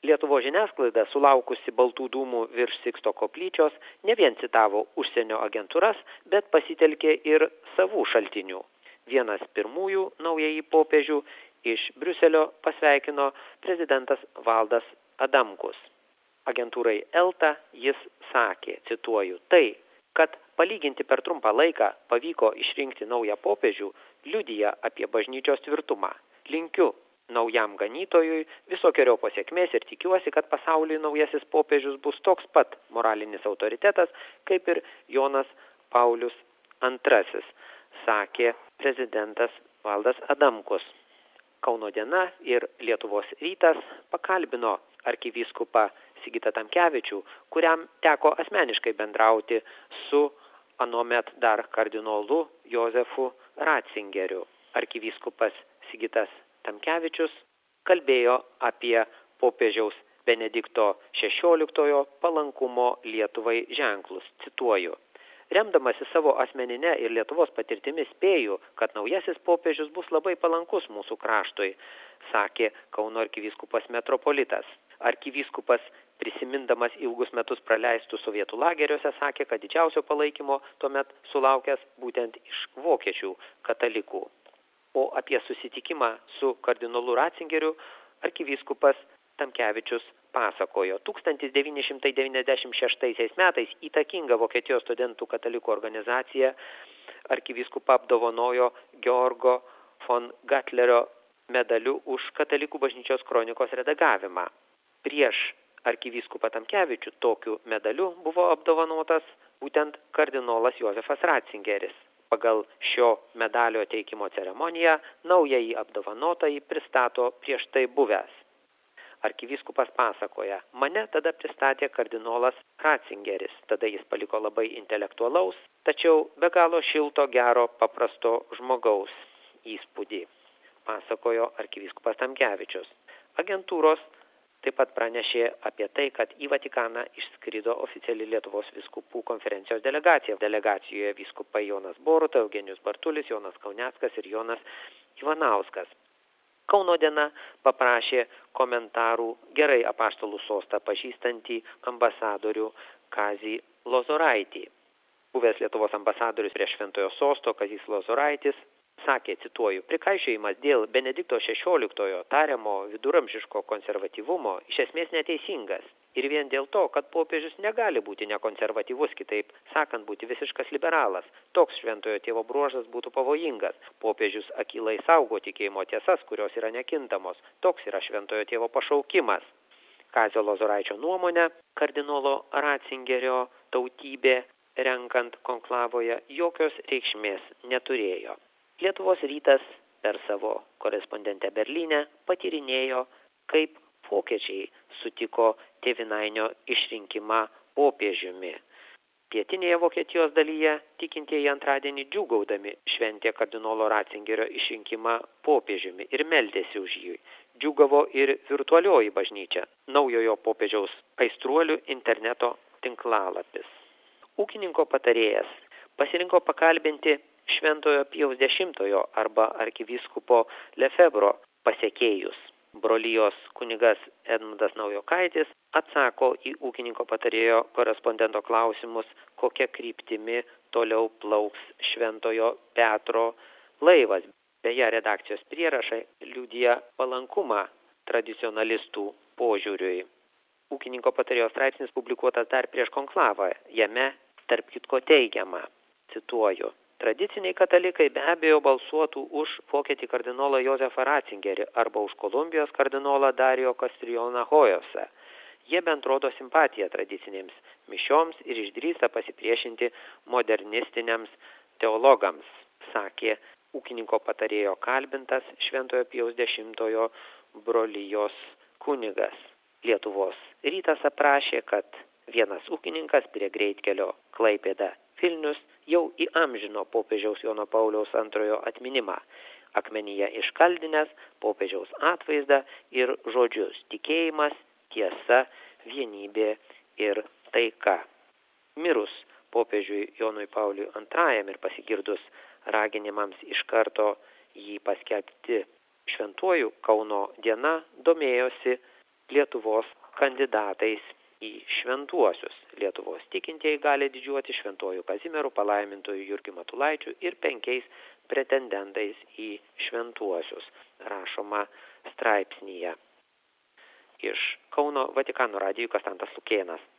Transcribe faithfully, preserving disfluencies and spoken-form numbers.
Lietuvos žiniasklaida, sulaukusi baltų dūmų virš Siksto koplyčios, ne vien citavo užsienio agentūras, bet pasitelkė ir savų šaltinių. Vienas pirmųjų naująjį popiežių iš Briuselio pasveikino prezidentas Valdas Adamkus. Agentūrai Elta jis sakė, cituoju, tai, kad palyginti per trumpą laiką pavyko išrinkti naują popiežių, liudija apie bažnyčios tvirtumą. Linkiu naujam ganytojui visokeriopos sėkmės ir tikiuosi, kad pasauliui naujasis popiežius bus toks pat moralinis autoritetas, kaip ir Jonas Paulius antrasis, sakė prezidentas Valdas Adamkus. Kauno diena ir Lietuvos rytas pakalbino arkivyskupą Sigitą Tamkevičių, kuriam teko asmeniškai bendrauti su anuomet dar kardinolu Jozefu Ratzingeriu. Arkivyskupas Sigitas Tamkevičius kalbėjo apie popiežiaus Benedikto šešioliktojo palankumo Lietuvai ženklus. Cituoju, remdamasi savo asmeninę ir Lietuvos patirtimi spėju, kad naujasis popiežius bus labai palankus mūsų kraštui, sakė Kauno arkivyskupas metropolitas. Arkivyskupas, prisimindamas ilgus metus praleistus sovietų lageriuose, sakė, kad didžiausio palaikymo tuomet sulaukęs būtent iš vokiečių katalikų. O apie susitikimą su kardinolu Ratzingeriu arkivyskupas Tamkevičius pasakojo. tūkstantis devyni šimtai devyniasdešimt šeštaisiais metais įtakinga Vokietijos studentų katalikų organizacija arkivyskupą apdovanojo Georgo von Gatlerio medaliu už katalikų bažnyčios kronikos redagavimą. Prieš arkivyskupą Tamkevičių tokiu medaliu buvo apdovanotas būtent kardinolas Jozefas Ratzingeris. Pagal šio medalio teikimo ceremoniją naująjį apdovanotąjį pristato prieš tai buvęs. Arkivyskupas pasakoja, mane tada pristatė kardinolas Ratzingeris, tada jis paliko labai intelektualaus, tačiau be galo šilto, gero, paprasto žmogaus įspūdį, pasakojo arkivyskupas Tamkevičius. Agentūros taip pat pranešė apie tai, kad į Vatikaną išskrido oficiali Lietuvos vyskupų konferencijos delegacija. Delegacijoje vyskupai Jonas Boruta, Eugenijus Bartulis, Jonas Kauneckas ir Jonas Ivanauskas. Kauno diena paprašė komentarų gerai apaštalų sostą pažįstantį ambasadorių Kazį Lozoraitį. Buvęs Lietuvos ambasadorius prie Šventojo sosto Kazys Lozoraitis sakė, cituoju, prikaišiojimas dėl Benedikto šešioliktojo tariamo viduramžiško konservatyvumo iš esmės neteisingas. Ir vien dėl to, kad popiežius negali būti nekonservatyvus, kitaip sakant, būti visiškas liberalas. Toks šventojo tėvo bruožas būtų pavojingas. Popiežius akylai saugo tikėjimo tiesas, kurios yra nekintamos. Toks yra šventojo tėvo pašaukimas. Kazio Lozoraičio nuomonė, kardinolo Ratzingerio tautybė renkant konklavoje jokios reikšmės neturėjo. Lietuvos rytas per savo korespondentę Berlyne patyrinėjo, kaip vokiečiai sutiko tėvynainio išrinkimą popiežiumi. Pietinėje Vokietijos dalyje tikintieji antradienį džiūgaudami šventė kardinolo Ratzingerio išrinkimą popiežiumi ir meldėsi už jį. Džiūgavo ir virtualioji bažnyčia, naujojo popiežiaus aistruolių interneto tinklalapis. Ūkininko patarėjas pasirinko pakalbinti Šventojo Pijaus dešimtojo arba arkivyskupo Lefebro pasekėjus. Brolijos kunigas Edmundas Naujokaitis atsako į ūkininko patarėjo korespondento klausimus, kokia kryptimi toliau plauks Šventojo Petro laivas. Beje, redakcijos prierašai liudija palankumą tradicionalistų požiūriui. Ūkininko patarėjo straipsnis publikuotas dar prieš konklavą. Jame, tarp kitko, teigiama, cituoju, tradiciniai katalikai be abejo balsuotų už vokietį kardinolą Jozefą Ratzingerį arba už Kolumbijos kardinolą Dario Castrillona Hojose. Jie bent rodo simpatiją tradicinėms mišioms ir išdrįsta pasipriešinti modernistiniams teologams, sakė ūkininko patarėjo kalbintas Šventojo Pijaus dešimtojo brolijos kunigas. Lietuvos rytas aprašė, kad vienas ūkininkas prie greitkelio Klaipėda Vilnius jau įamžino popiežiaus Jono Pauliaus antrojo atminimą, akmenyje iškaldinęs popiežiaus atvaizdą ir žodžius tikėjimas, tiesa, vienybė ir taika. Mirus popiežiui Jonui Pauliui antrajam ir pasigirdus raginimams iš karto jį paskelbti šventuoju, Kauno diena domėjosi Lietuvos kandidatais į šventuosius. Lietuvos tikintieji gali didžiuoti šventuoju Kazimieru, palaimintuoju Jurgiu Matulaičiu ir penkiais pretendentais į šventuosius, rašoma straipsnyje. Iš Kauno Vatikano radijui Konstantas Lukėnas.